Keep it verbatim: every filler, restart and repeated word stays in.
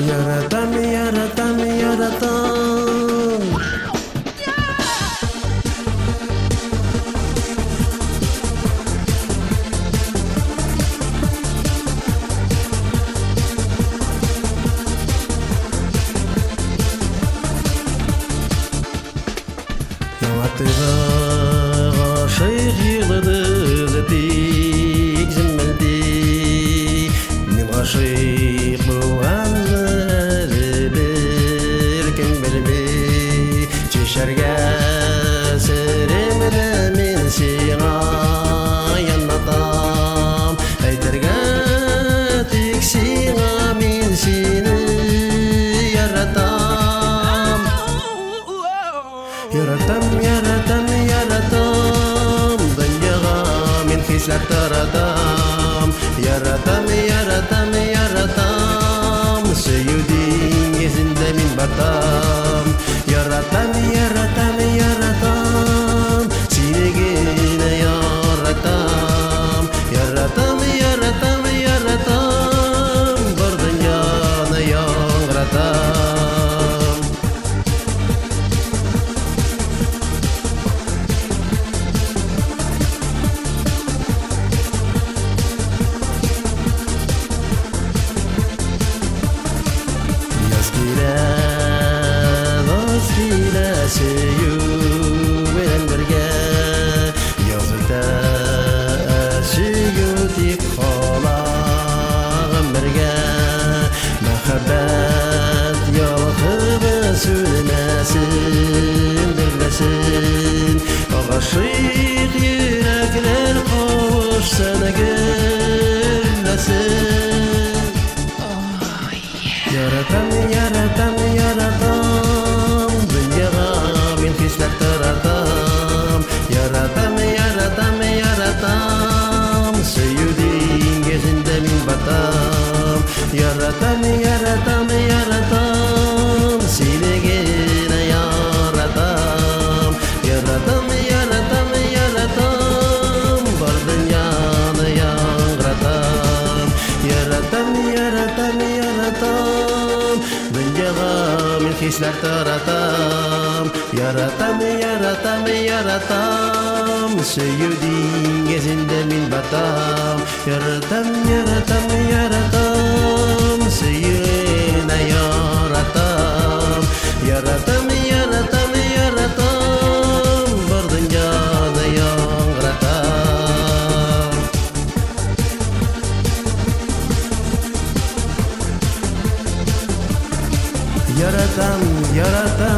Yaratam, yaratam, yaratam. Yarattığı aşık yıldız etik zimmeldi. Min aşık bulganları bir kim bilmey. Çeşerge serimde min siğa yannatam. Ayterge tik siğa min seni yaratam. Yaratam, yaratam, yaratam. Dünyaga min hisler taratam. Yaratam, yaratam, yaratam. Söylediğin gezinde min batam. Yaratam, yaratam, yaratam. Seni gene yaratam. Yaratam, yaratam, yaratam. Bir dünyada yaratam. Seyu bilen birge yazıda seyu dik qalağım birge Mehabbet yalqıb sülmesin birlesin Aşık yürekler kavuşsana güllesin Yaratam, yaratam, yaratam Dünyaga min hisler taratam Yaratam, yaratam, yaratam Söylediğin gezinde min batam Yaratam, yaratam, yaratam Seni gene yaratam Yaratam, yaratam, yaratam Bir dünyada yangratam Yaratam, yaratam, yaratam Dünyaga min hisler taratam Yaratam, yaratam, yaratam Söylediğin gezinde min batam Yaratam, yaratam, yaratam Söyleyene yaratam Yaratam, yaratam, yaratam Bir dünyada yangratam Yaratam, yaratam